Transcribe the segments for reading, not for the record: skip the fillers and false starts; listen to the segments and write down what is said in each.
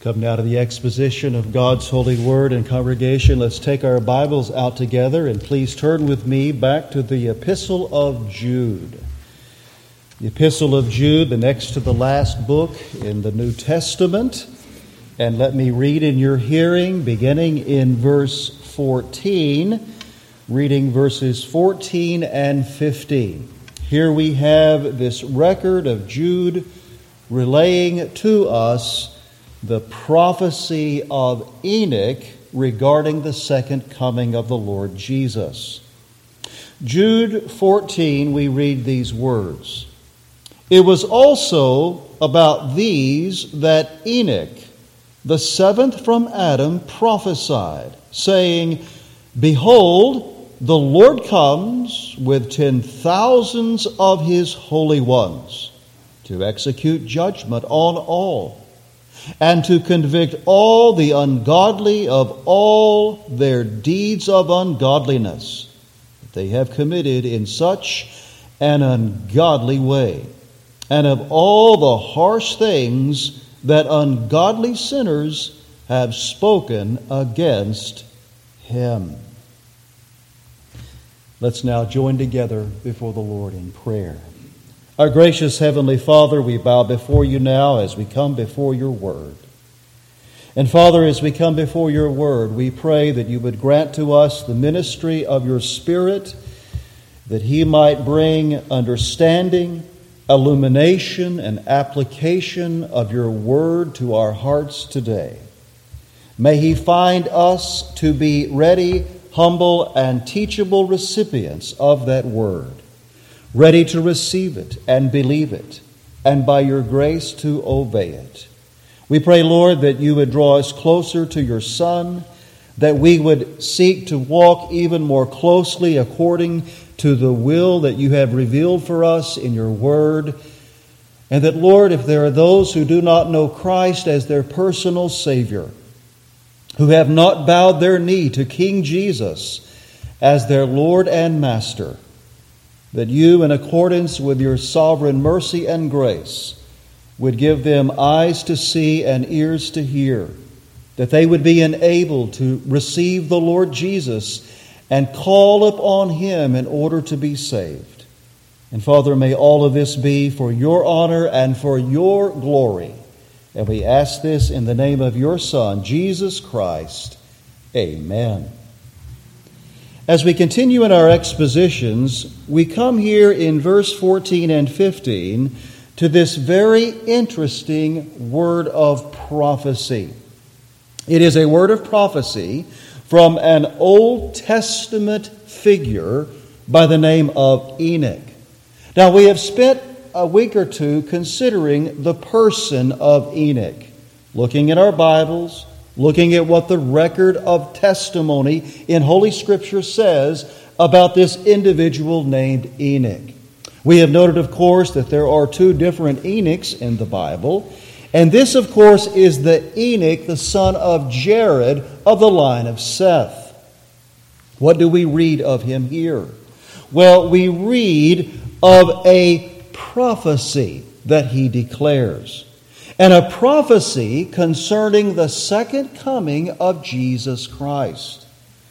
Come now to the exposition of God's holy word. And congregation, let's take our Bibles out together and please turn with me back to the Epistle of Jude. The Epistle of Jude, the next to the last book in the New Testament. And let me read in your hearing, beginning in verse 14, reading verses 14 and 15. Here we have this record of Jude relaying to us the prophecy of Enoch regarding the second coming of the Lord Jesus. Jude 14, we read these words. It was also about these that Enoch, the seventh from Adam, prophesied, saying, Behold, the Lord comes with 10,000s of his holy ones to execute judgment on all, and to convict all the ungodly of all their deeds of ungodliness that they have committed in such an ungodly way, and of all the harsh things that ungodly sinners have spoken against him. Let's now join together before the Lord in prayer. Our gracious Heavenly Father, we bow before you now as we come before your word. And Father, as we come before your word, we pray that you would grant to us the ministry of your Spirit, that he might bring understanding, illumination, and application of your word to our hearts today. May he find us to be ready, humble, and teachable recipients of that word, ready to receive it and believe it, and by your grace to obey it. We pray, Lord, that you would draw us closer to your Son, that we would seek to walk even more closely according to the will that you have revealed for us in your word, and that, Lord, if there are those who do not know Christ as their personal Savior, who have not bowed their knee to King Jesus as their Lord and Master, that you, in accordance with your sovereign mercy and grace, would give them eyes to see and ears to hear, that they would be enabled to receive the Lord Jesus and call upon him in order to be saved. And Father, may all of this be for your honor and for your glory. And we ask this in the name of your Son, Jesus Christ. Amen. As we continue in our expositions, we come here in verse 14 and 15 to this very interesting word of prophecy. It is a word of prophecy from an Old Testament figure by the name of Enoch. Now, we have spent a week or two considering the person of Enoch, looking at our Bibles, looking at what the record of testimony in Holy Scripture says about this individual named Enoch. We have noted, of course, that there are two different Enochs in the Bible, and this, of course, is the Enoch, the son of Jared of the line of Seth. What do we read of him here? Well, we read of a prophecy that he declares, and a prophecy concerning the second coming of Jesus Christ.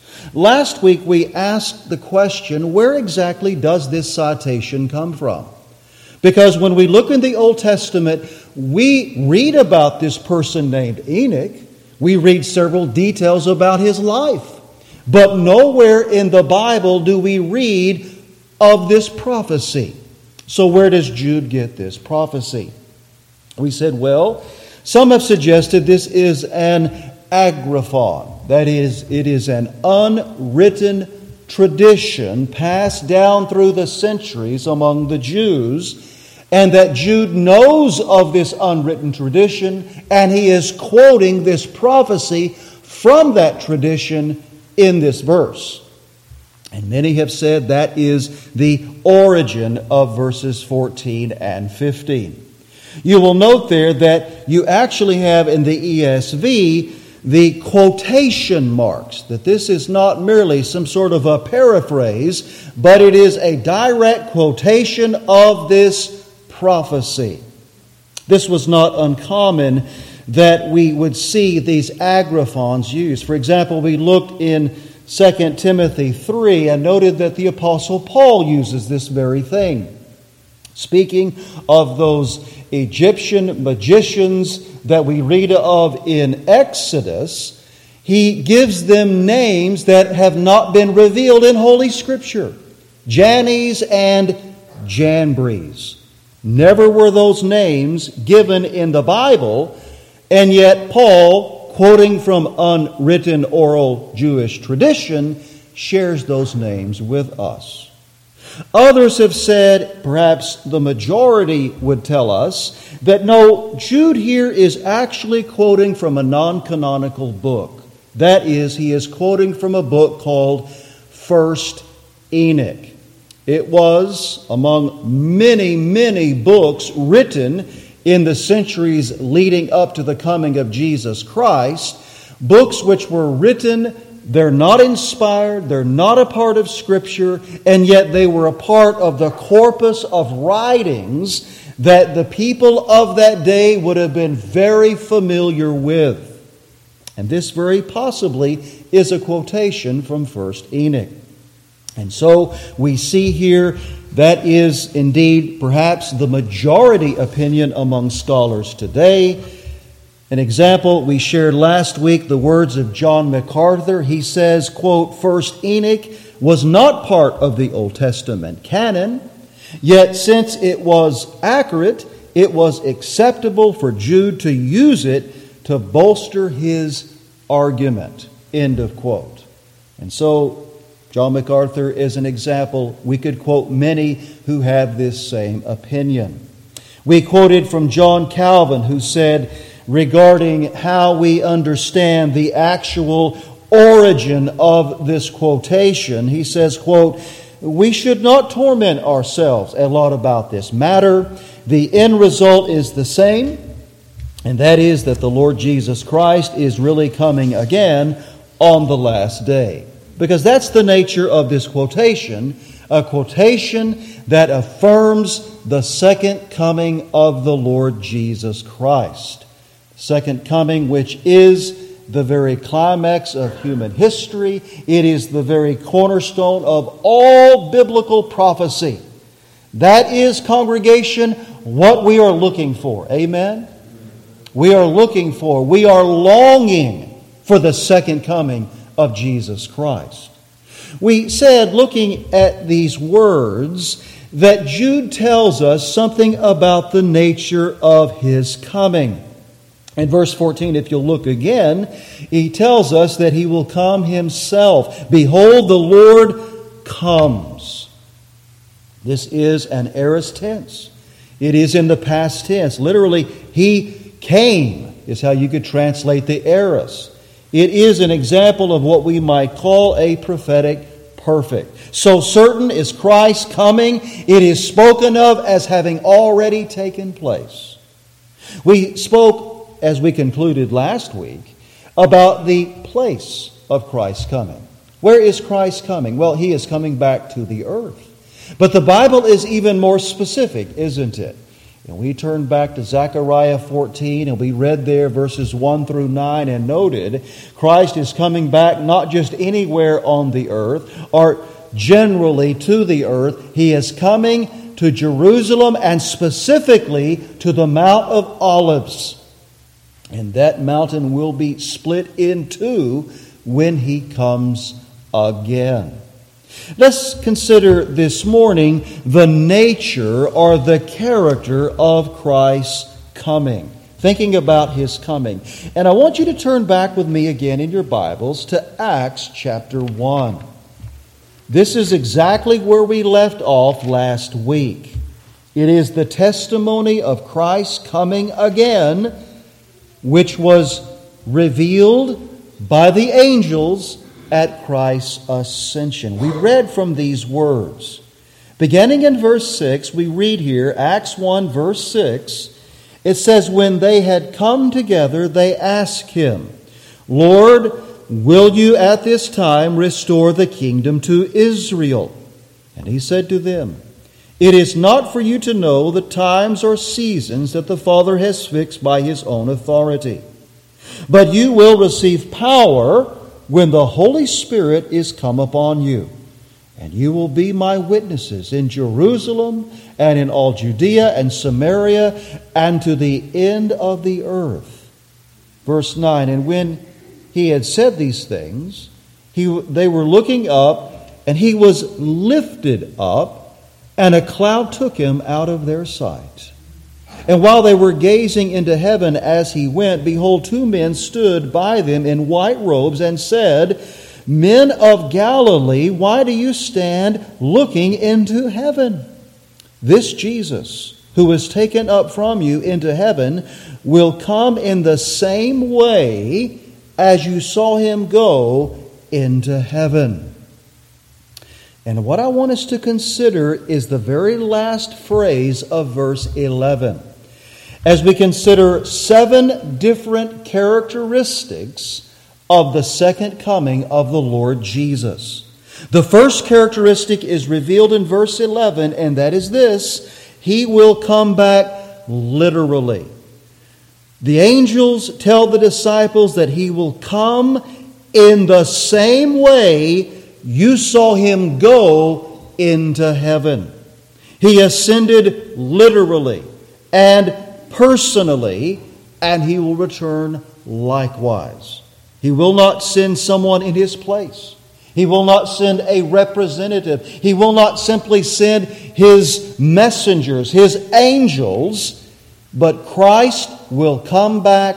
Last week we asked the question, where exactly does this citation come from? Because when we look in the Old Testament, we read about this person named Enoch. We read several details about his life. But nowhere in the Bible do we read of this prophecy. So where does Jude get this prophecy? We said, well, some have suggested this is an agraphon. That is, it is an unwritten tradition passed down through the centuries among the Jews, and that Jude knows of this unwritten tradition, and he is quoting this prophecy from that tradition in this verse. And many have said that is the origin of verses 14 and 15. You will note there that you actually have in the ESV the quotation marks, that this is not merely some sort of a paraphrase, but it is a direct quotation of this prophecy. This was not uncommon that we would see these agraphons used. For example, we looked in 2 Timothy 3 and noted that the Apostle Paul uses this very thing. Speaking of those Egyptian magicians that we read of in Exodus, he gives them names that have not been revealed in Holy Scripture. Jannes and Jambres. Never were those names given in the Bible, and yet Paul, quoting from unwritten oral Jewish tradition, shares those names with us. Others have said, perhaps the majority would tell us, that no, Jude here is actually quoting from a non-canonical book. That is, he is quoting from a book called 1 Enoch. It was among many, many books written in the centuries leading up to the coming of Jesus Christ, books which were written. They're not inspired, they're not a part of Scripture, and yet they were a part of the corpus of writings that the people of that day would have been very familiar with. And this very possibly is a quotation from 1 Enoch. And so we see here that is indeed perhaps the majority opinion among scholars today. An example, we shared last week the words of John MacArthur. He says, quote, 1 Enoch was not part of the Old Testament canon, yet since it was accurate, it was acceptable for Jude to use it to bolster his argument. End of quote. And so John MacArthur is an example. We could quote many who have this same opinion. We quoted from John Calvin, who said, regarding how we understand the actual origin of this quotation, he says, quote, we should not torment ourselves a lot about this matter. The end result is the same, and that is that the Lord Jesus Christ is really coming again on the last day. Because that's the nature of this quotation, a quotation that affirms the second coming of the Lord Jesus Christ. Second coming, which is the very climax of human history. It is the very cornerstone of all biblical prophecy. That is, congregation, what we are looking for. Amen? We are looking for, we are longing for the second coming of Jesus Christ. We said, looking at these words, that Jude tells us something about the nature of his coming. In verse 14, if you'll look again, he tells us that he will come himself. Behold, the Lord comes. This is an aorist tense. It is in the past tense. Literally, he came is how you could translate the aorist. It is an example of what we might call a prophetic perfect. So certain is Christ coming, it is spoken of as having already taken place. We spoke, as we concluded last week, about the place of Christ's coming. Where is Christ coming? Well, he is coming back to the earth. But the Bible is even more specific, isn't it? And we turn back to Zechariah 14, and we read there verses 1 through 9 and noted Christ is coming back not just anywhere on the earth or generally to the earth. He is coming to Jerusalem and specifically to the Mount of Olives. And that mountain will be split in two when he comes again. Let's consider this morning the nature or the character of Christ's coming. Thinking about his coming. And I want you to turn back with me again in your Bibles to Acts chapter 1. This is exactly where we left off last week. It is the testimony of Christ's coming again, which was revealed by the angels at Christ's ascension. We read from these words. Beginning in verse 6, we read here, Acts 1 verse 6, it says, when they had come together, they asked him, Lord, will you at this time restore the kingdom to Israel? And he said to them, it is not for you to know the times or seasons that the Father has fixed by his own authority. But you will receive power when the Holy Spirit is come upon you. And you will be my witnesses in Jerusalem and in all Judea and Samaria and to the end of the earth. Verse 9, and when he had said these things, they were looking up, and he was lifted up, and a cloud took him out of their sight. And while they were gazing into heaven as he went, behold, two men stood by them in white robes and said, Men of Galilee, why do you stand looking into heaven? This Jesus, who was taken up from you into heaven, will come in the same way as you saw him go into heaven. And what I want us to consider is the very last phrase of verse 11. As we consider 7 different characteristics of the second coming of the Lord Jesus. The first characteristic is revealed in verse 11, and that is this: he will come back literally. The angels tell the disciples that he will come in the same way you saw him go into heaven. He ascended literally and personally, and he will return likewise. He will not send someone in his place. He will not send a representative. He will not simply send his messengers, his angels, but Christ will come back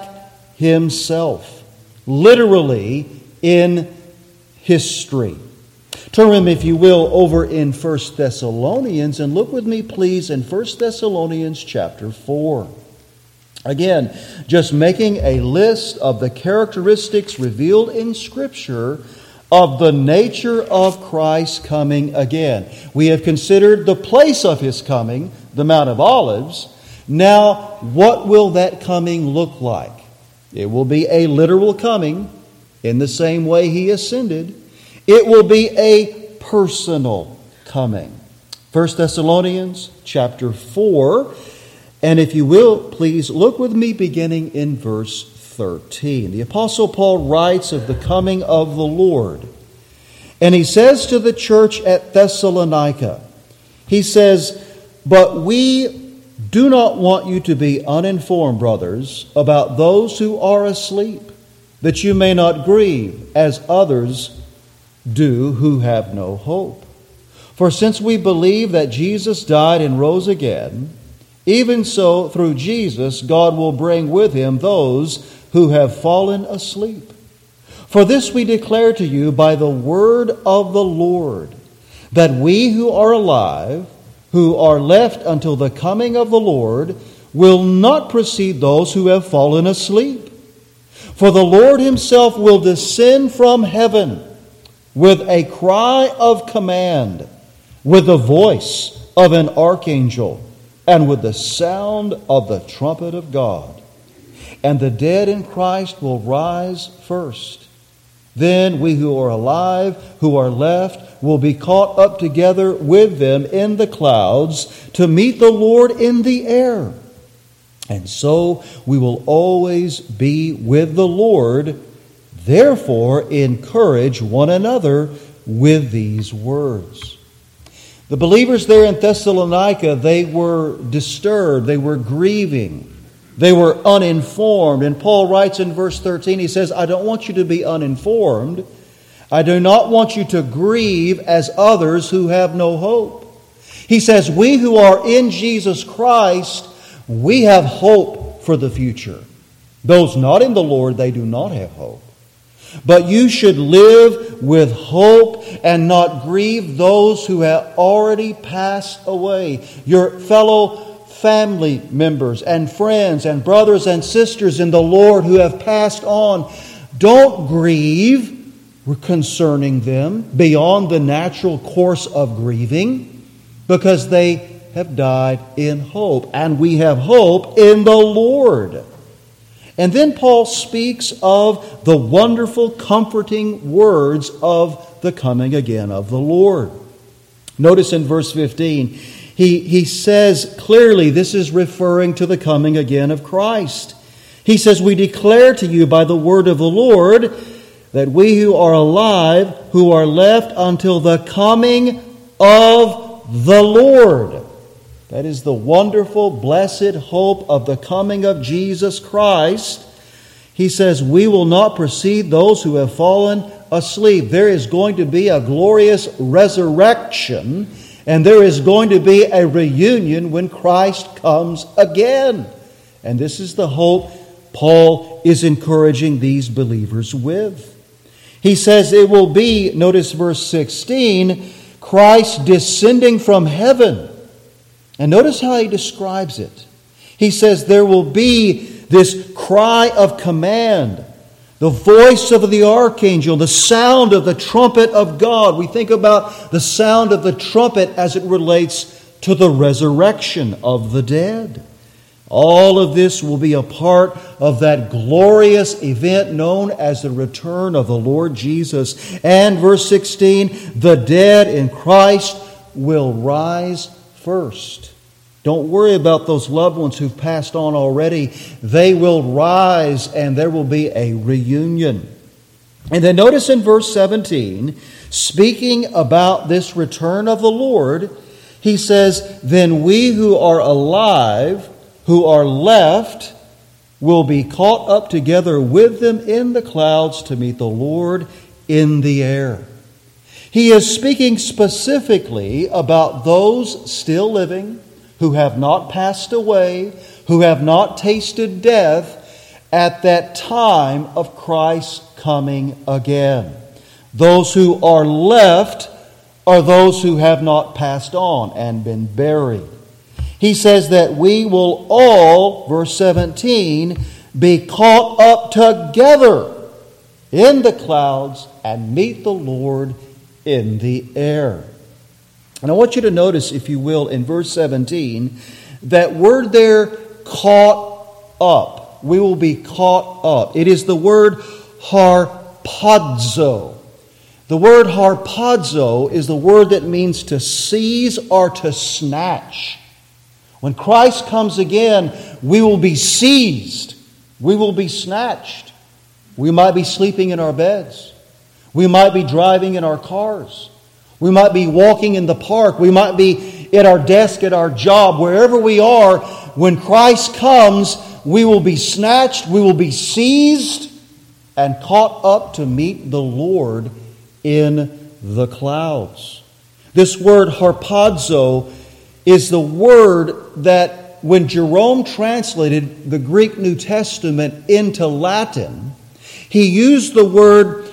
himself, literally in history. Turn, if you will, over in 1 Thessalonians, and look with me, please, in 1 Thessalonians chapter 4. Again, just making a list of the characteristics revealed in Scripture of the nature of Christ's coming again. We have considered the place of his coming, the Mount of Olives. Now, what will that coming look like? It will be a literal coming in the same way he ascended. It will be a personal coming. 1 Thessalonians chapter 4. And if you will, please look with me beginning in verse 13. The Apostle Paul writes of the coming of the Lord. And he says to the church at Thessalonica, he says, But we do not want you to be uninformed, brothers, about those who are asleep, that you may not grieve as others do who have no hope. For since we believe that Jesus died and rose again, even so, through Jesus, God will bring with him those who have fallen asleep. For this we declare to you by the word of the Lord, that we who are alive, who are left until the coming of the Lord, will not precede those who have fallen asleep. For the Lord himself will descend from heaven with a cry of command, with the voice of an archangel, and with the sound of the trumpet of God. And the dead in Christ will rise first. Then we who are alive, who are left, will be caught up together with them in the clouds to meet the Lord in the air. And so we will always be with the Lord. Therefore, encourage one another with these words. The believers there in Thessalonica, they were disturbed, they were grieving, they were uninformed. And Paul writes in verse 13, he says, I don't want you to be uninformed. I do not want you to grieve as others who have no hope. He says, we who are in Jesus Christ, we have hope for the future. Those not in the Lord, they do not have hope. But you should live with hope and not grieve those who have already passed away. Your fellow family members and friends and brothers and sisters in the Lord who have passed on. Don't grieve concerning them beyond the natural course of grieving, because they have died in hope. And we have hope in the Lord. And then Paul speaks of the wonderful, comforting words of the coming again of the Lord. Notice in verse 15, he says clearly this is referring to the coming again of Christ. He says, we declare to you by the word of the Lord that we who are alive, who are left until the coming of the Lord. That is the wonderful, blessed hope of the coming of Jesus Christ. He says, we will not precede those who have fallen asleep. There is going to be a glorious resurrection, and there is going to be a reunion when Christ comes again. And this is the hope Paul is encouraging these believers with. He says it will be, notice verse 16, Christ descending from heaven. And notice how he describes it. He says there will be this cry of command, the voice of the archangel, the sound of the trumpet of God. We think about the sound of the trumpet as it relates to the resurrection of the dead. All of this will be a part of that glorious event known as the return of the Lord Jesus. And verse 16, the dead in Christ will rise first. Don't worry about those loved ones who've passed on already. They will rise and there will be a reunion. And then notice in verse 17, speaking about this return of the Lord, he says, then we who are alive, who are left, will be caught up together with them in the clouds to meet the Lord in the air. He is speaking specifically about those still living, who have not passed away, who have not tasted death at that time of Christ's coming again. Those who are left are those who have not passed on and been buried. He says that we will all, verse 17, be caught up together in the clouds and meet the Lord in the air. And I want you to notice, if you will, in verse 17, that word there, caught up. We will be caught up. It is the word harpazo. The word harpazo is the word that means to seize or to snatch. When Christ comes again, we will be seized. We will be snatched. We might be sleeping in our beds. We might be driving in our cars. We might be walking in the park. We might be at our desk, at our job, wherever we are. When Christ comes, we will be snatched, we will be seized, and caught up to meet the Lord in the clouds. This word harpazo is the word that when Jerome translated the Greek New Testament into Latin, he used the word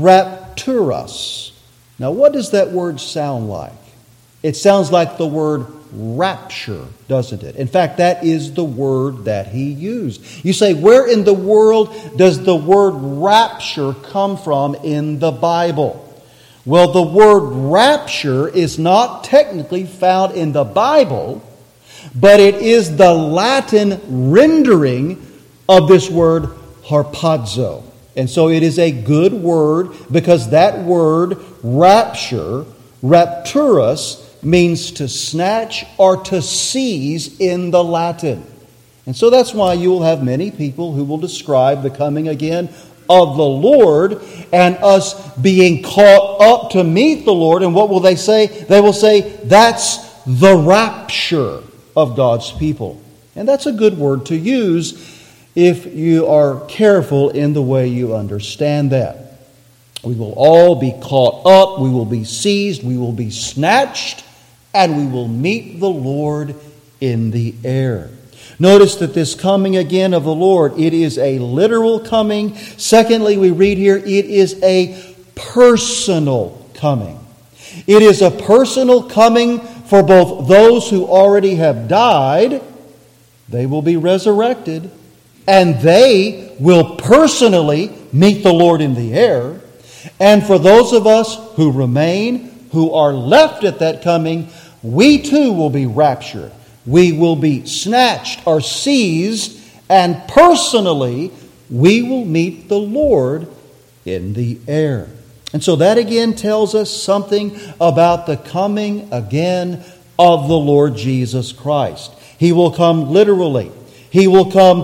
rapturos. Now, what does that word sound like? It sounds like the word rapture, doesn't it? In fact, that is the word that he used. You say, where in the world does the word rapture come from in the Bible? Well, the word rapture is not technically found in the Bible, but it is the Latin rendering of this word harpazo. And so it is a good word because that word rapture, rapturus, means to snatch or to seize in the Latin. And so that's why you will have many people who will describe the coming again of the Lord and us being caught up to meet the Lord. And what will they say? They will say, that's the rapture of God's people. And that's a good word to use if you are careful in the way you understand that. We will all be caught up, we will be seized, we will be snatched, and we will meet the Lord in the air. Notice that this coming again of the Lord, it is a literal coming. Secondly, we read here, it is a personal coming. It is a personal coming for both those who already have died, they will be resurrected, and they will personally meet the Lord in the air. And for those of us who remain, who are left at that coming, we too will be raptured. We will be snatched or seized, and personally we will meet the Lord in the air. And so that again tells us something about the coming again of the Lord Jesus Christ. He will come literally. He will come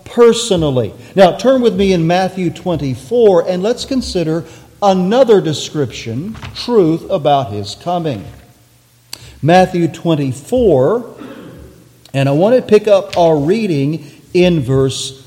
personally. Now turn with me in Matthew 24 and let's consider another description, truth about His coming. Matthew 24, and I want to pick up our reading in verse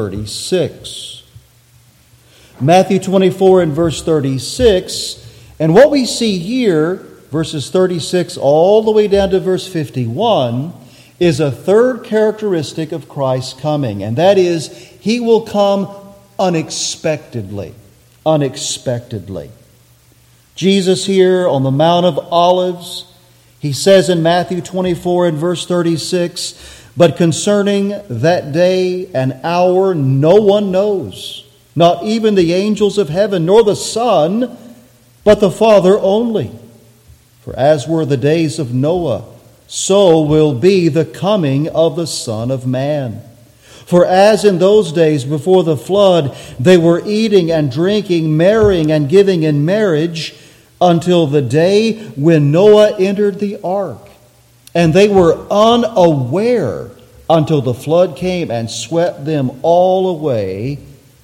36. Matthew 24 and verse 36, and what we see here, verses 36 all the way down to verse 51, is a third characteristic of Christ's coming, and that is, He will come unexpectedly. Unexpectedly. Jesus here on the Mount of Olives, He says in Matthew 24 and verse 36, "But concerning that day and hour no one knows, not even the angels of heaven, nor the Son, but the Father only. For as were the days of Noah, so will be the coming of the Son of Man. For as in those days before the flood, they were eating and drinking, marrying and giving in marriage, until the day when Noah entered the ark. And they were unaware until the flood came and swept them all away.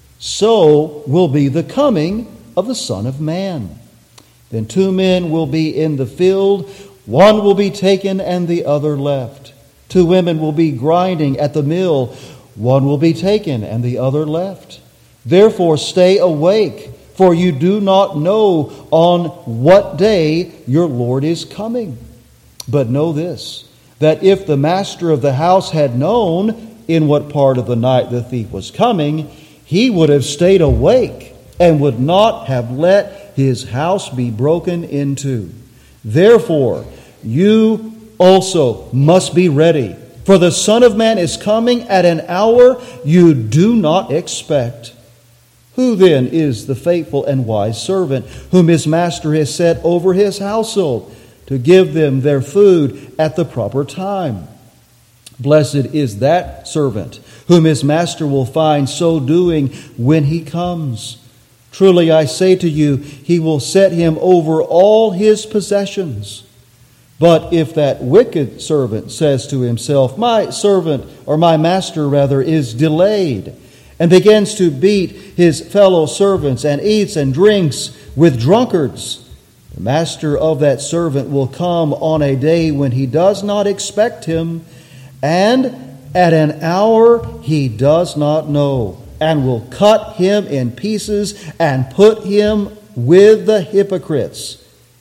So will be the coming of the Son of Man. Then 2 men will be in the field, one will be taken and the other left. 2 women will be grinding at the mill, one will be taken and the other left. Therefore stay awake, for you do not know on what day your Lord is coming. But know this, that if the master of the house had known in what part of the night the thief was coming, he would have stayed awake and would not have let his house be broken into. Therefore, you also must be ready, for the Son of Man is coming at an hour you do not expect. Who then is the faithful and wise servant whom his master has set over his household to give them their food at the proper time? Blessed is that servant whom his master will find so doing when he comes. Truly I say to you, he will set him over all his possessions. But if that wicked servant says to himself, my servant, or my master rather, is delayed, and begins to beat his fellow servants and eats and drinks with drunkards, the master of that servant will come on a day when he does not expect him, and at an hour he does not know, and will cut him in pieces and put him with the hypocrites.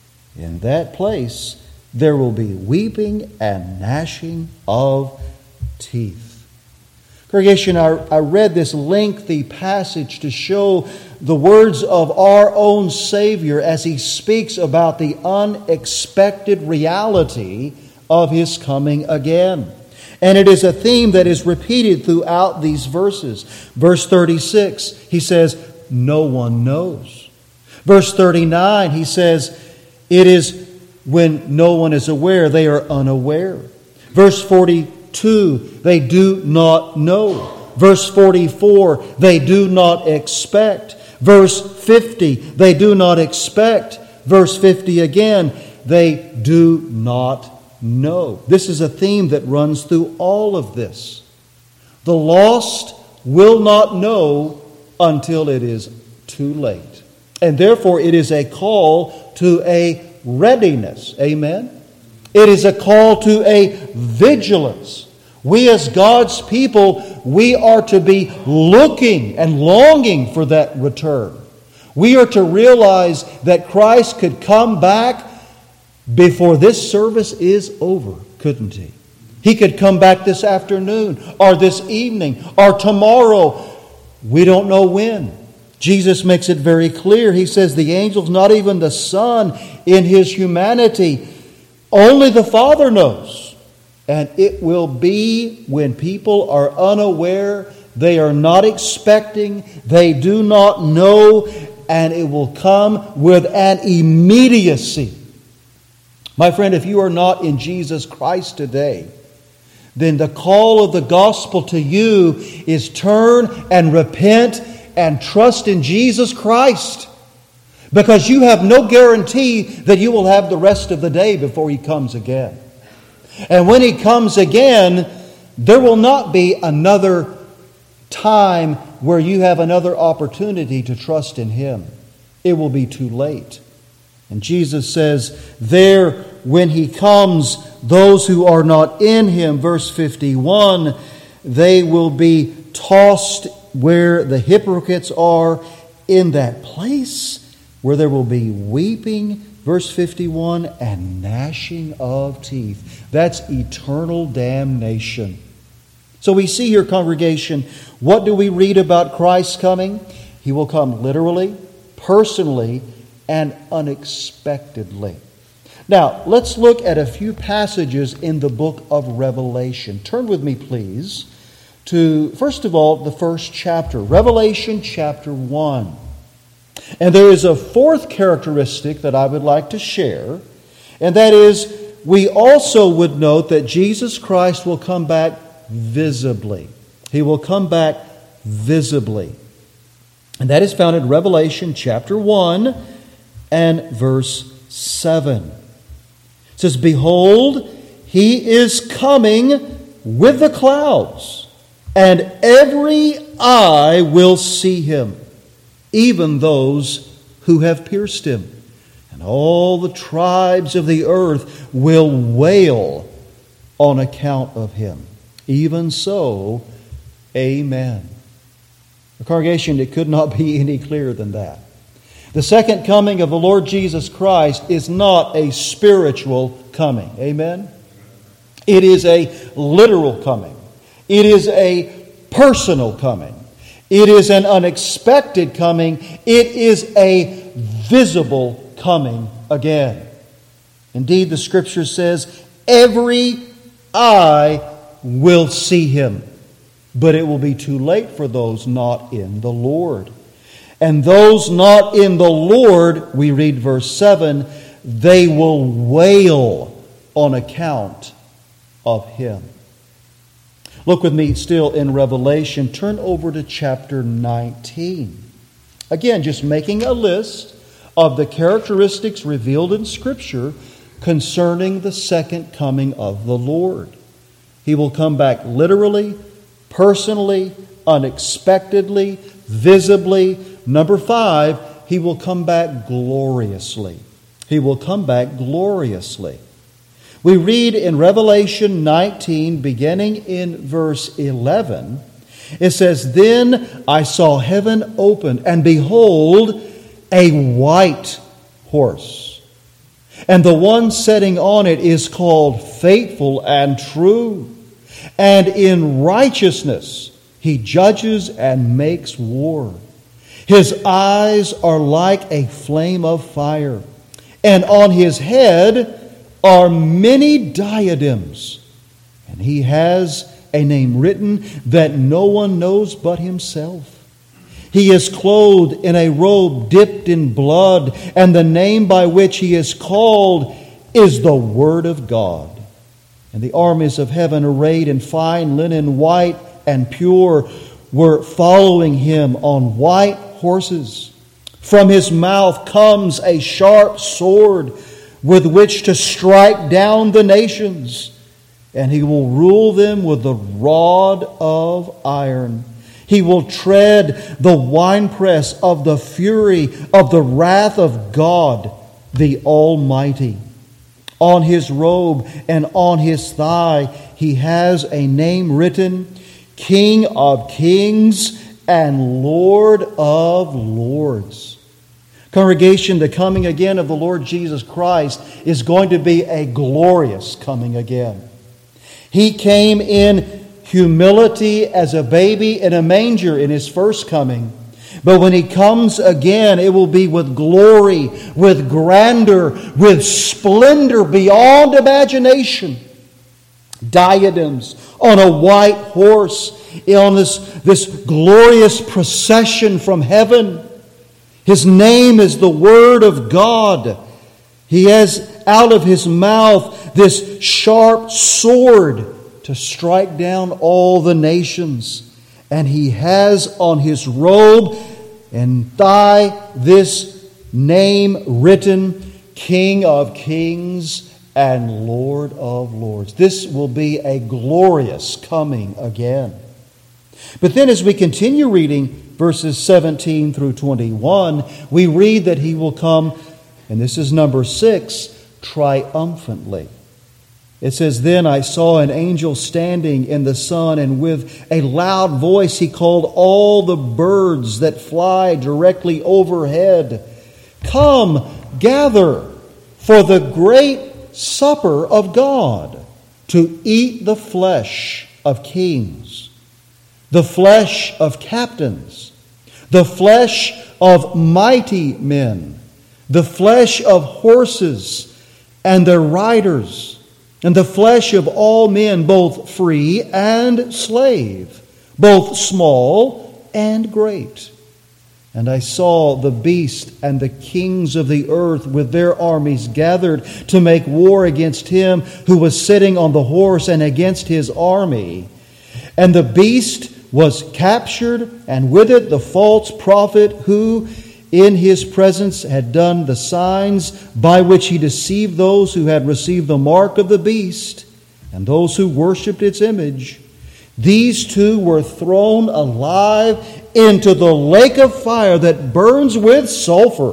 In that place there will be weeping and gnashing of teeth. Congregation, I read this lengthy passage to show the words of our own Savior as He speaks about the unexpected reality of His coming again. And it is a theme that is repeated throughout these verses. Verse 36, He says, no one knows. Verse 39, He says, it is when no one is aware, they are unaware. Verse 42, they do not know. Verse 44, they do not expect. Verse 50, they do not expect. Verse 50 again, they do not know. This is a theme that runs through all of this. The lost will not know until it is too late. And therefore it is a call to a readiness. Amen? It is a call to a vigilance. We as God's people, we are to be looking and longing for that return. We are to realize that Christ could come back before this service is over, couldn't He? He could come back this afternoon, or this evening, or tomorrow. We don't know when. Jesus makes it very clear. He says the angels, not even the Son in His humanity, only the Father knows. And it will be when people are unaware, they are not expecting, they do not know, and it will come with an immediacy. My friend, if you are not in Jesus Christ today, then the call of the gospel to you is turn and repent and trust in Jesus Christ. Because you have no guarantee that you will have the rest of the day before He comes again. And when He comes again, there will not be another time where you have another opportunity to trust in Him. It will be too late. And Jesus says there, when He comes, those who are not in Him, verse 51, they will be tossed where the hypocrites are, in that place where there will be weeping, verse 51, and gnashing of teeth. That's eternal damnation. So we see here, congregation, what do we read about Christ's coming? He will come literally, personally, and unexpectedly. Now, let's look at a few passages in the book of Revelation. Turn with me, please, to, first of all, the first chapter, Revelation chapter 1. And there is a fourth characteristic that I would like to share, and that is, we also would note that Jesus Christ will come back visibly. He will come back visibly. And that is found in Revelation chapter 1 and verse 7. It says, "Behold, He is coming with the clouds, and every eye will see Him, even those who have pierced Him. And all the tribes of the earth will wail on account of Him. Even so, amen." The congregation, it could not be any clearer than that. The second coming of the Lord Jesus Christ is not a spiritual coming. Amen? It is a literal coming. It is a personal coming. It is an unexpected coming. It is a visible coming again. Indeed, the Scripture says, every eye will see Him. But it will be too late for those not in the Lord. And those not in the Lord, we read verse 7, they will wail on account of Him. Look with me still in Revelation. Turn over to chapter 19. Again, just making a list of the characteristics revealed in Scripture concerning the second coming of the Lord. He will come back literally, personally, unexpectedly, visibly. Number 5, He will come back gloriously. He will come back gloriously. We read in Revelation 19, beginning in verse 11, it says, "Then I saw heaven open, and behold, a white horse. And the one sitting on it is called Faithful and True. And in righteousness He judges and makes war. His eyes are like a flame of fire, and on His head are many diadems. And He has a name written that no one knows but Himself. He is clothed in a robe dipped in blood, and the name by which He is called is the Word of God. And the armies of heaven, arrayed in fine linen, white and pure, were following Him on white horses. From His mouth comes a sharp sword with which to strike down the nations, and He will rule them with the rod of iron. He will tread the winepress of the fury of the wrath of God, the Almighty. On His robe and on His thigh He has a name written, King of Kings and Lord of Lords. Congregation, the coming again of the Lord Jesus Christ is going to be a glorious coming again. He came in humility as a baby in a manger in His first coming. But when He comes again, it will be with glory, with grandeur, with splendor beyond imagination. Diadems on a white horse, on this glorious procession from heaven. His name is the Word of God. He has out of His mouth this sharp sword to strike down all the nations. And He has on His robe and thigh this name written, King of Kings and Lord of Lords. This will be a glorious coming again. But then as we continue reading verses 17 through 21, we read that he will come, and this is number 6, triumphantly. It says, "Then I saw an angel standing in the sun, and with a loud voice he called all the birds that fly directly overhead, 'Come, gather for the great supper of God, to eat the flesh of kings, the flesh of captains, the flesh of mighty men, the flesh of horses and their riders, and the flesh of all men, both free and slave, both small and great. And I saw the beast and the kings of the earth with their armies gathered to make war against him who was sitting on the horse and against his army. And the beast was captured, and with it the false prophet who in his presence had done the signs by which he deceived those who had received the mark of the beast and those who worshipped its image. These two were thrown alive into the lake of fire that burns with sulfur.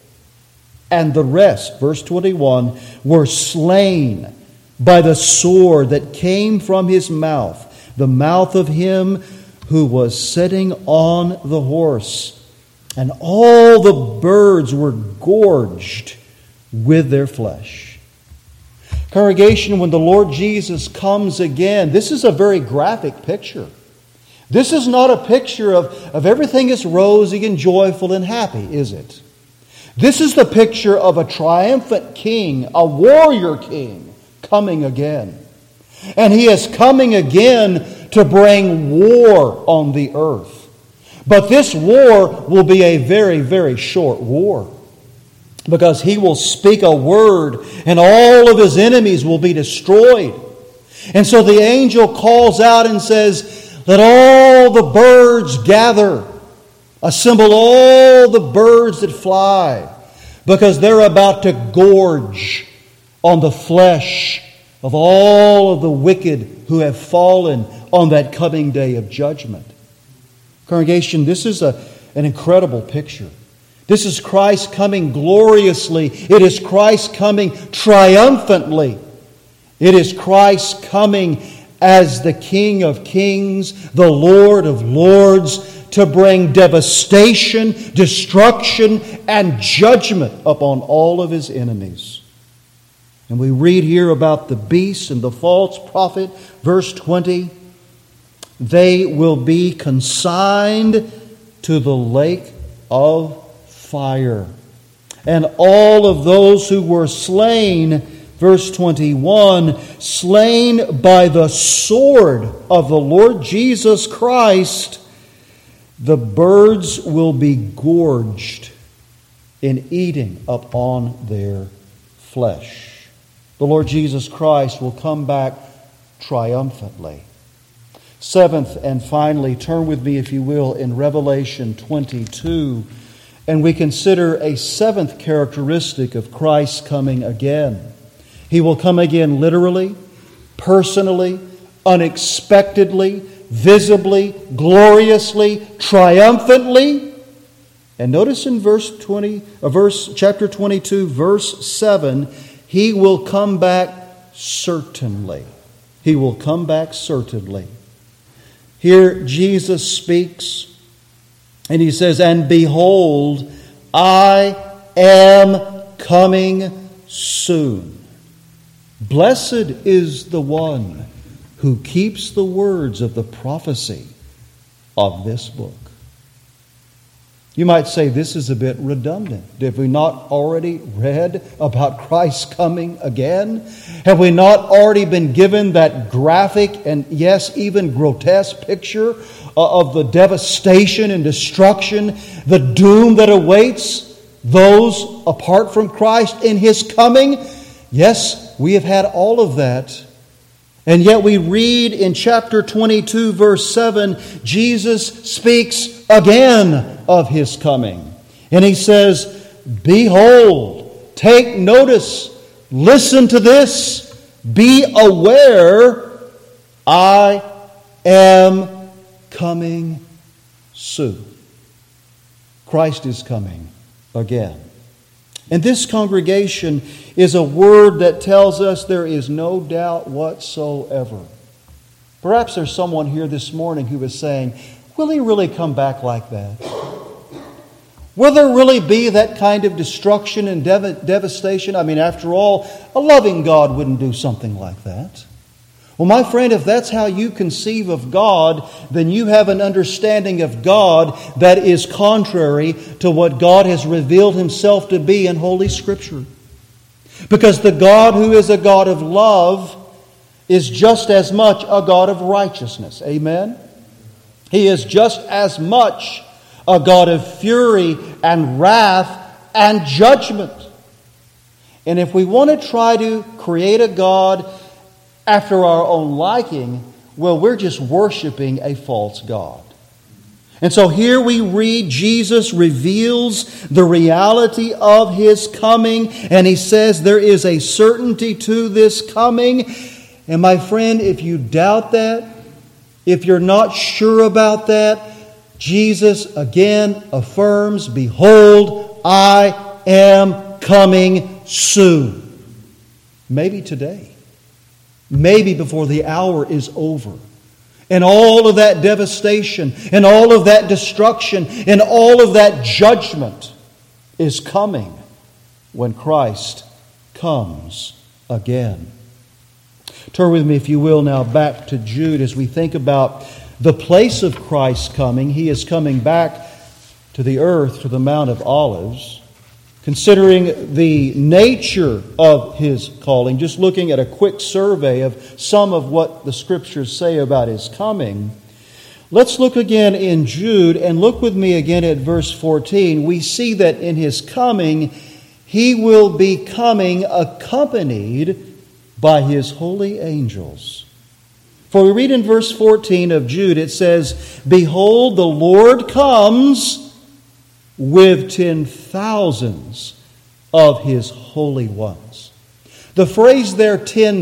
And the rest," verse 21, "were slain by the sword that came from his mouth, the mouth of him who was sitting on the horse. And all the birds were gorged with their flesh." Congregation, when the Lord Jesus comes again, this is a very graphic picture. This is not a picture of everything is rosy and joyful and happy, is it? This is the picture of a triumphant king, a warrior king, coming again. And he is coming again to bring war on the earth. But this war will be a very, very short war, because he will speak a word and all of his enemies will be destroyed. And so the angel calls out and says, "Let all the birds gather. Assemble all the birds that fly, because they're about to gorge on the flesh of all of the wicked who have fallen on that coming day of judgment." Congregation, this is an incredible picture. This is Christ coming gloriously. It is Christ coming triumphantly. It is Christ coming as the King of Kings, the Lord of Lords, to bring devastation, destruction, and judgment upon all of his enemies. And we read here about the beast and the false prophet, verse 20. "They will be consigned to the lake of fire. And all of those who were slain," verse 21, "slain by the sword of the Lord Jesus Christ, the birds will be gorged in eating upon their flesh." The Lord Jesus Christ will come back triumphantly. Seventh and finally, turn with me, if you will, in Revelation 22, and we consider a seventh characteristic of Christ's coming again. He will come again literally, personally, unexpectedly, visibly, gloriously, triumphantly. And notice in chapter 22, verse 7, he will come back certainly. He will come back certainly. Here Jesus speaks, and he says, "And behold, I am coming soon. Blessed is the one who keeps the words of the prophecy of this book." You might say this is a bit redundant. Have we not already read about Christ coming again? Have we not already been given that graphic and, yes, even grotesque picture of the devastation and destruction, the doom that awaits those apart from Christ in his coming? Yes, we have had all of that. And yet we read in chapter 22, verse 7, Jesus speaks again of his coming. And he says, "Behold, take notice, listen to this, be aware, I am coming soon. Christ is coming again. And this, congregation, is a word that tells us there is no doubt whatsoever. Perhaps there's someone here this morning who is saying, will He really come back like that? Will there really be that kind of destruction and devastation? I mean, after all, a loving God wouldn't do something like that. Well, my friend, if that's how you conceive of God, then you have an understanding of God that is contrary to what God has revealed Himself to be in Holy Scripture. Because the God who is a God of love is just as much a God of righteousness. Amen? He is just as much a God of fury and wrath and judgment. And if we want to try to create a God after our own liking, well, we're just worshiping a false God. And so here we read Jesus reveals the reality of His coming, and He says there is a certainty to this coming. And my friend, if you doubt that, if you're not sure about that, Jesus again affirms, behold, I am coming soon. Maybe today. Maybe before the hour is over. And all of that devastation, and all of that destruction, and all of that judgment is coming when Christ comes again. Turn with me, if you will, now back to Jude as we think about the place of Christ's coming. He is coming back to the earth, to the Mount of Olives. Considering the nature of His calling, just looking at a quick survey of some of what the Scriptures say about His coming, let's look again in Jude and look with me again at verse 14. We see that in His coming, He will be coming accompanied by His holy angels. For we read in verse 14 of Jude, it says, behold, the Lord comes with 10,000s of His holy ones. The phrase there,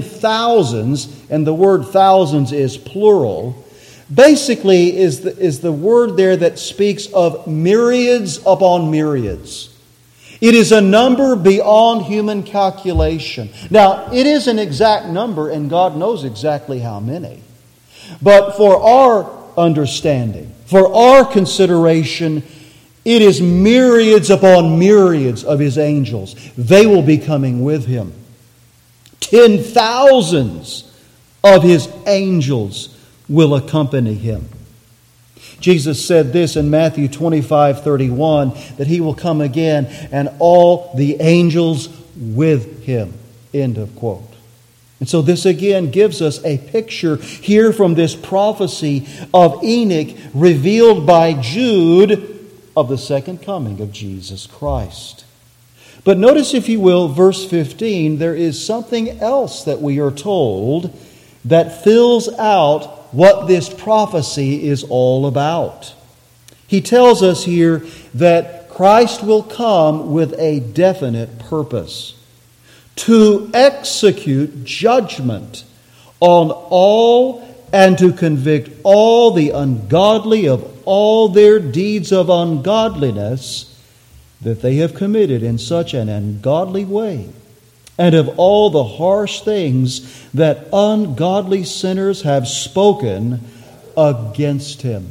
10,000s, and the word thousands is plural, basically is the word there that speaks of myriads upon myriads. It is a number beyond human calculation. Now, it is an exact number, and God knows exactly how many. But for our understanding, for our consideration, it is myriads upon myriads of His angels. They will be coming with Him. 10,000s of His angels will accompany Him. Jesus said this in Matthew 25:31, that He will come again and all the angels with Him. End of quote. And so this again gives us a picture here from this prophecy of Enoch revealed by Jude of the second coming of Jesus Christ. But notice, if you will, verse 15, there is something else that we are told that fills out what this prophecy is all about. He tells us here that Christ will come with a definite purpose: to execute judgment on all and to convict all the ungodly of all their deeds of ungodliness that they have committed in such an ungodly way, and of all the harsh things that ungodly sinners have spoken against Him.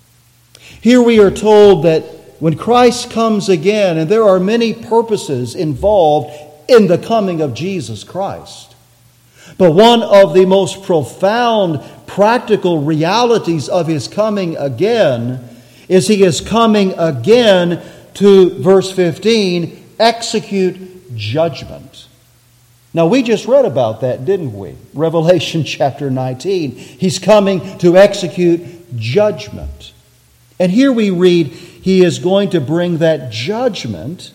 Here we are told that when Christ comes again, and there are many purposes involved in the coming of Jesus Christ, but one of the most profound practical realities of His coming again is He is coming again to, verse 15, execute judgment. Now, we just read about that, didn't we? Revelation chapter 19. He's coming to execute judgment. And here we read He is going to bring that judgment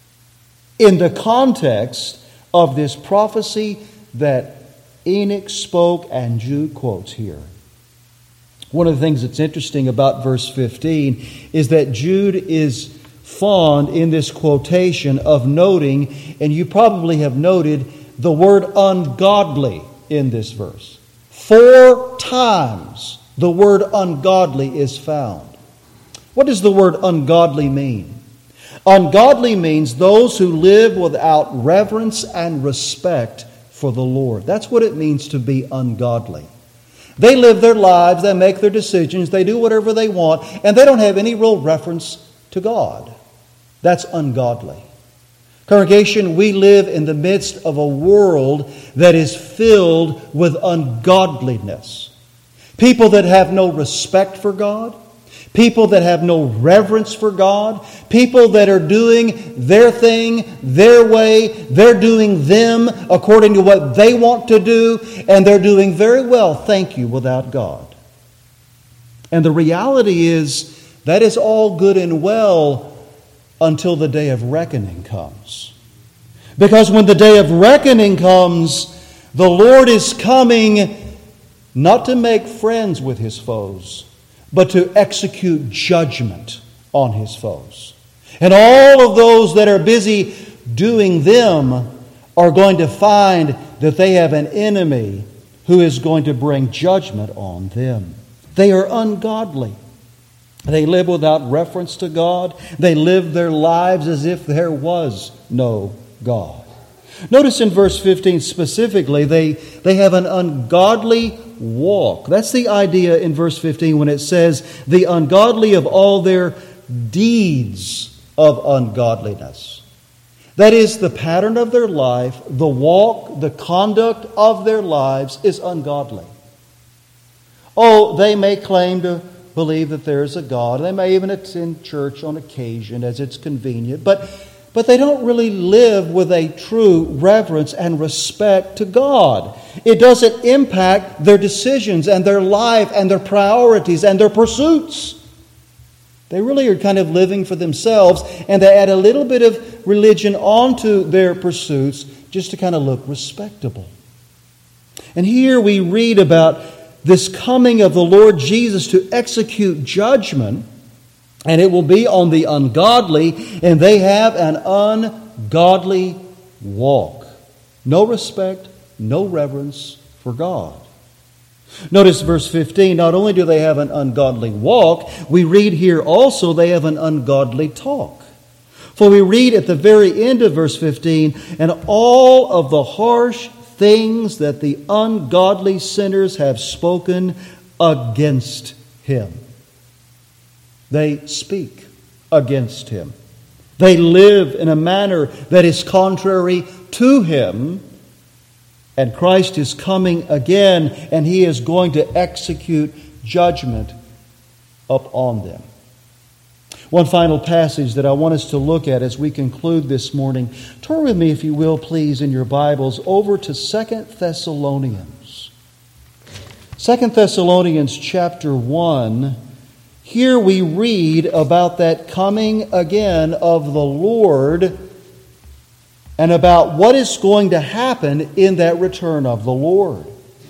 in the context of this prophecy that Enoch spoke and Jude quotes here. One of the things that's interesting about verse 15 is that Jude is fond in this quotation of noting, and you probably have noted, the word ungodly in this verse. 4 times the word ungodly is found. What does the word ungodly mean? Ungodly means those who live without reverence and respect for the Lord. That's what it means to be ungodly. They live their lives, they make their decisions, they do whatever they want, and they don't have any real reference to God. That's ungodly. Congregation, we live in the midst of a world that is filled with ungodliness. People that have no respect for God, people that have no reverence for God, people that are doing their thing, their way, they're doing them according to what they want to do, and they're doing very well, thank you, without God. And the reality is, that is all good and well until the day of reckoning comes. Because when the day of reckoning comes, the Lord is coming not to make friends with His foes, but to execute judgment on His foes. And all of those that are busy doing them are going to find that they have an enemy who is going to bring judgment on them. They are ungodly. They live without reference to God. They live their lives as if there was no God. Notice in verse 15 specifically, they have an ungodly walk. That's the idea in verse 15 when it says, the ungodly of all their deeds of ungodliness. That is, the pattern of their life, the walk, the conduct of their lives is ungodly. Oh, they may claim to believe that there is a God. They may even attend church on occasion as it's convenient, but they don't really live with a true reverence and respect to God. It doesn't impact their decisions and their life and their priorities and their pursuits. They really are kind of living for themselves, and they add a little bit of religion onto their pursuits just to kind of look respectable. And here we read about this coming of the Lord Jesus to execute judgment, and it will be on the ungodly, and they have an ungodly walk. No respect, no reverence for God. Notice verse 15, not only do they have an ungodly walk, we read here also they have an ungodly talk. For we read at the very end of verse 15, and all of the harsh things that the ungodly sinners have spoken against Him. They speak against Him. They live in a manner that is contrary to Him. And Christ is coming again, and He is going to execute judgment upon them. One final passage that I want us to look at as we conclude this morning. Turn with me, if you will, please, in your Bibles, over to 2 Thessalonians. 2 Thessalonians chapter 1. Here we read about that coming again of the Lord and about what is going to happen in that return of the Lord.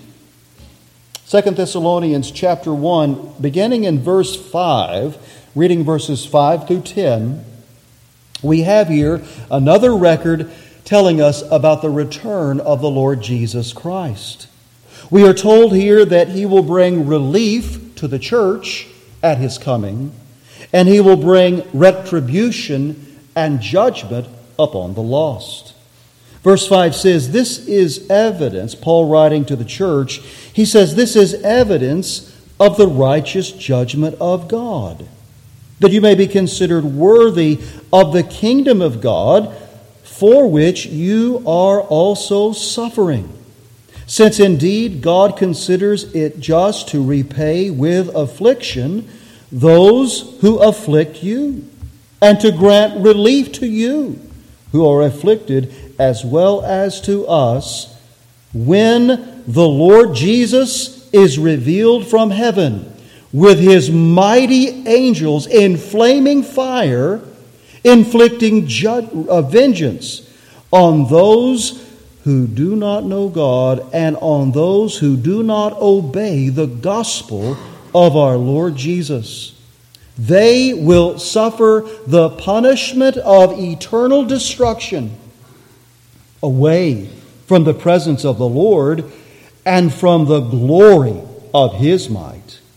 2 Thessalonians chapter 1, beginning in verse 5, reading verses 5 through 10, we have here another record telling us about the return of the Lord Jesus Christ. We are told here that He will bring relief to the church at His coming, and He will bring retribution and judgment upon the lost. Verse 5 says, this is evidence, Paul writing to the church, he says, this is evidence of the righteous judgment of God, that you may be considered worthy of the kingdom of God, for which you are also suffering. Since indeed God considers it just to repay with affliction those who afflict you, and to grant relief to you who are afflicted, as well as to us, when the Lord Jesus is revealed from heaven with His mighty angels in flaming fire, inflicting vengeance on those who do not know God and on those who do not obey the gospel of our Lord Jesus. They will suffer the punishment of eternal destruction away from the presence of the Lord and from the glory of His might,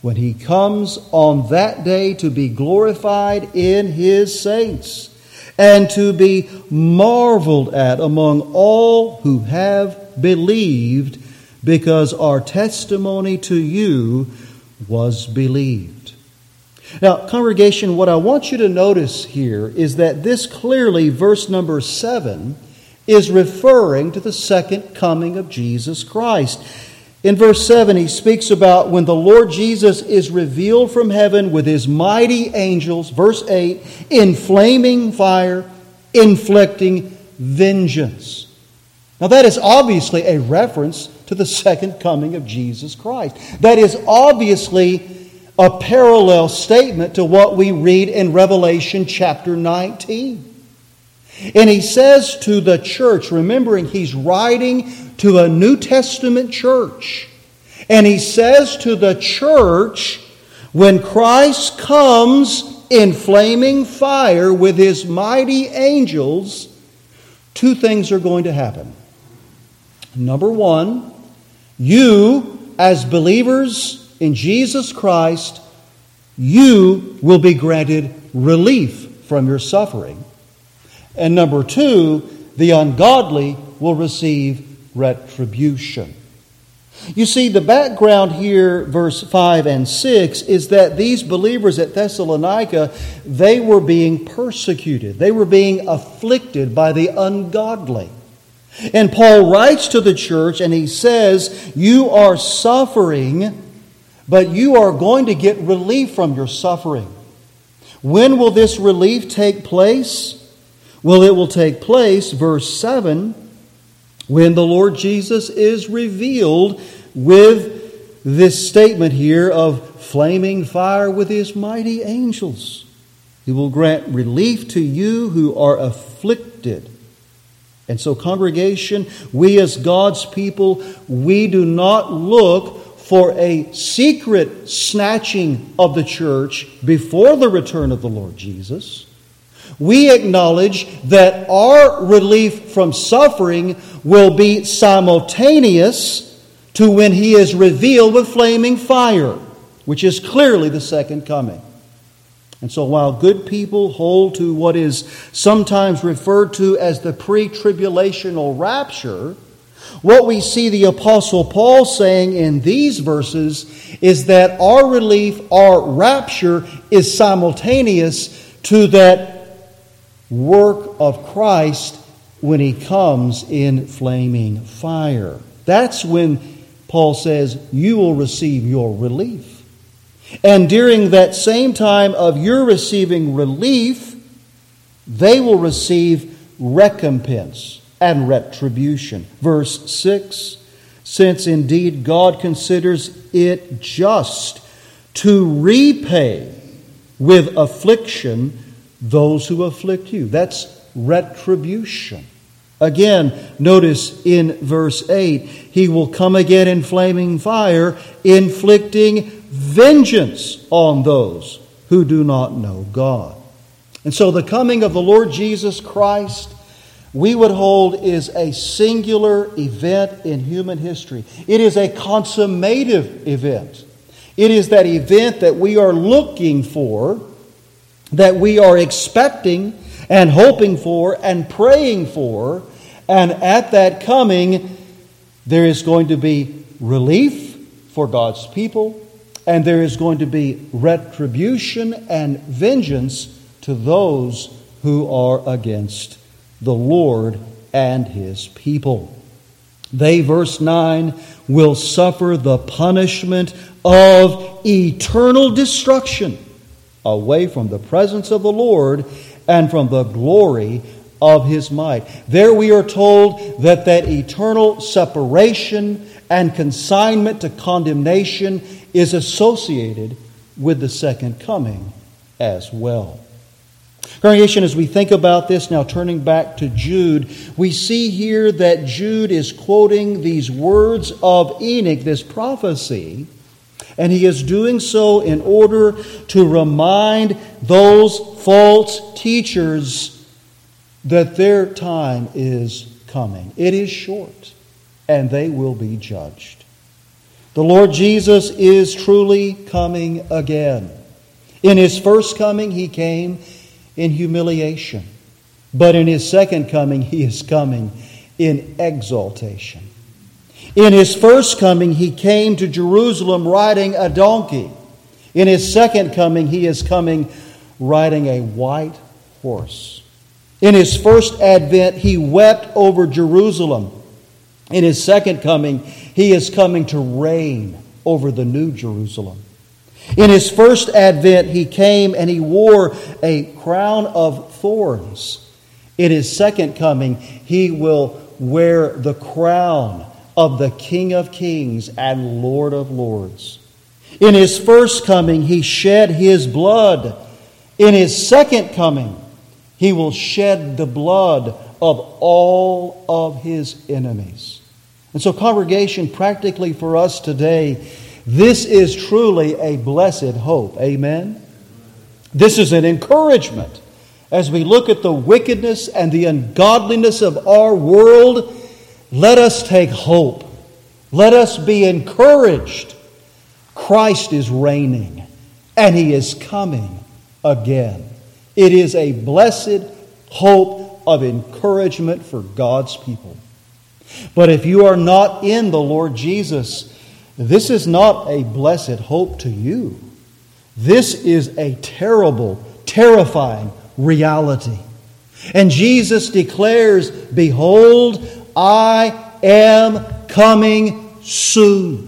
when He comes on that day to be glorified in His saints and to be marveled at among all who have believed, because our testimony to you was believed. Now, congregation, what I want you to notice here is that this clearly, verse number 7, is referring to the second coming of Jesus Christ. In verse 7, he speaks about when the Lord Jesus is revealed from heaven with His mighty angels, verse 8, in flaming fire, inflicting vengeance. Now that is obviously a reference to the second coming of Jesus Christ. That is obviously a parallel statement to what we read in Revelation chapter 19. And he says to the church, remembering he's writing to a New Testament church, and he says to the church, when Christ comes in flaming fire with His mighty angels, two things are going to happen. Number one, you as believers in Jesus Christ, you will be granted relief from your suffering. And number two, the ungodly will receive retribution. You see, the background here, verse 5 and 6, is that these believers at Thessalonica, they were being persecuted. They were being afflicted by the ungodly. And Paul writes to the church and he says, you are suffering, but you are going to get relief from your suffering. When will this relief take place? Well, it will take place, verse 7, when the Lord Jesus is revealed with this statement here of flaming fire with His mighty angels. He will grant relief to you who are afflicted. And so, congregation, we as God's people, we do not look for a secret snatching of the church before the return of the Lord Jesus. We acknowledge that our relief from suffering will be simultaneous to when He is revealed with flaming fire, which is clearly the second coming. And so while good people hold to what is sometimes referred to as the pre-tribulational rapture, what we see the Apostle Paul saying in these verses is that our relief, our rapture, is simultaneous to that work of Christ when He comes in flaming fire. That's when Paul says you will receive your relief. And during that same time of your receiving relief, they will receive recompense and retribution. Verse 6, since indeed God considers it just to repay with affliction those who afflict you. That's retribution. Again, notice in verse 8, He will come again in flaming fire, inflicting vengeance on those who do not know God. And so the coming of the Lord Jesus Christ, we would hold, is a singular event in human history. It is a consummative event. It is that event that we are looking for, that we are expecting and hoping for and praying for. And at that coming, there is going to be relief for God's people, and there is going to be retribution and vengeance to those who are against the Lord and His people. They, verse 9, will suffer the punishment of eternal destruction away from the presence of the Lord and from the glory of His might. There we are told that eternal separation and consignment to condemnation is associated with the second coming as well. Congregation, as we think about this, now turning back to Jude, we see here that Jude is quoting these words of Enoch, this prophecy, and he is doing so in order to remind those false teachers that their time is coming. It is short, and they will be judged. The Lord Jesus is truly coming again. In His first coming, He came in humiliation. But in His second coming, He is coming in exaltation. In His first coming, He came to Jerusalem riding a donkey. In His second coming, He is coming riding a white horse. In His first advent, He wept over Jerusalem. In His second coming, He is coming to reign over the new Jerusalem. In His first advent, He came and He wore a crown of thorns. In His second coming, He will wear the crown of the King of Kings and Lord of Lords. In His first coming, He shed His blood. In His second coming, He will shed the blood of all of His enemies. And so, congregation, practically for us today, this is truly a blessed hope. Amen? This is an encouragement. As we look at the wickedness and the ungodliness of our world, let us take hope. Let us be encouraged. Christ is reigning, and He is coming again. It is a blessed hope of encouragement for God's people. But if you are not in the Lord Jesus, this is not a blessed hope to you. This is a terrible, terrifying reality. And Jesus declares, "Behold, I am coming soon."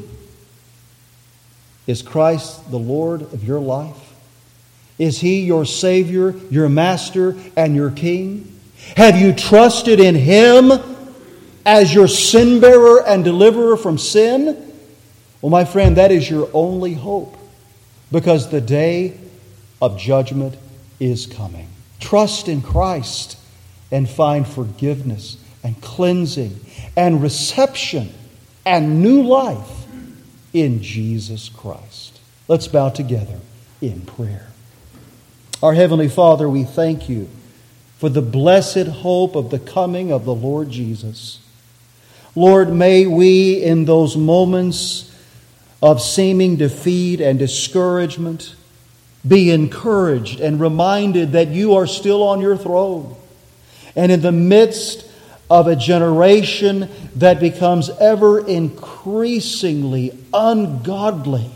Is Christ the Lord of your life? Is He your Savior, your Master, and your King? Have you trusted in Him as your sin bearer and deliverer from sin? Well, my friend, that is your only hope, because the day of judgment is coming. Trust in Christ and find forgiveness and cleansing and reception and new life in Jesus Christ. Let's bow together in prayer. Our Heavenly Father, we thank You for the blessed hope of the coming of the Lord Jesus. Lord, may we in those moments of seeming defeat and discouragement be encouraged and reminded that You are still on Your throne. And in the midst of a generation that becomes ever increasingly ungodly,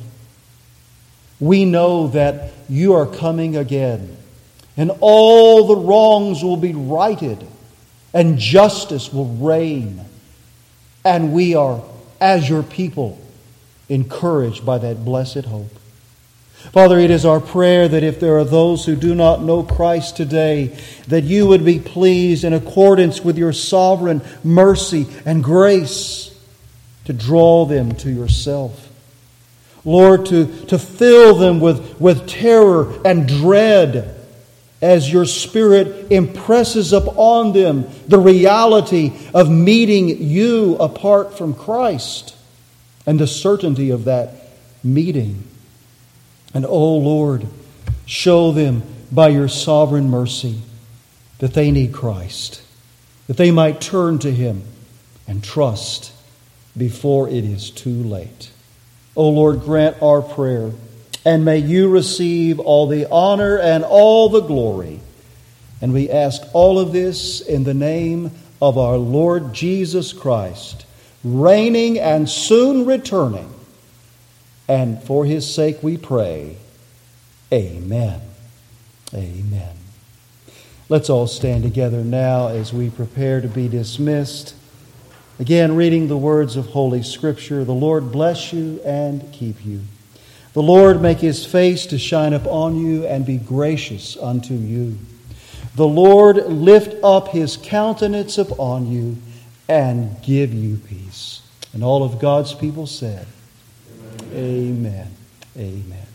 we know that You are coming again, and all the wrongs will be righted, and justice will reign. And we are, as Your people, encouraged by that blessed hope. Father, it is our prayer that if there are those who do not know Christ today, that You would be pleased, in accordance with Your sovereign mercy and grace, to draw them to Yourself. Lord, to fill them with terror and dread as Your Spirit impresses upon them the reality of meeting You apart from Christ and the certainty of that meeting. And, oh Lord, show them by Your sovereign mercy that they need Christ, that they might turn to Him and trust before it is too late. O Lord, grant our prayer, and may You receive all the honor and all the glory. And we ask all of this in the name of our Lord Jesus Christ, reigning and soon returning. And for His sake we pray, amen. Amen. Let's all stand together now as we prepare to be dismissed. Again, reading the words of Holy Scripture. The Lord bless you and keep you. The Lord make His face to shine upon you and be gracious unto you. The Lord lift up His countenance upon you and give you peace. And all of God's people said, Amen. Amen.